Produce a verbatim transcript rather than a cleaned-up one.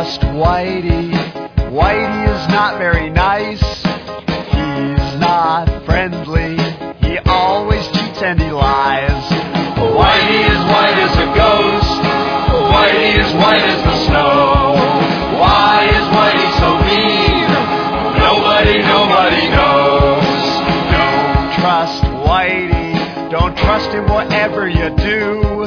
trust Whitey. Whitey is not very nice. He's not friendly. He always cheats and he lies. Whitey is white as a ghost. Whitey is white as the snow. Why is Whitey so mean? Nobody, nobody knows. Don't trust Whitey. Don't trust him whatever you do.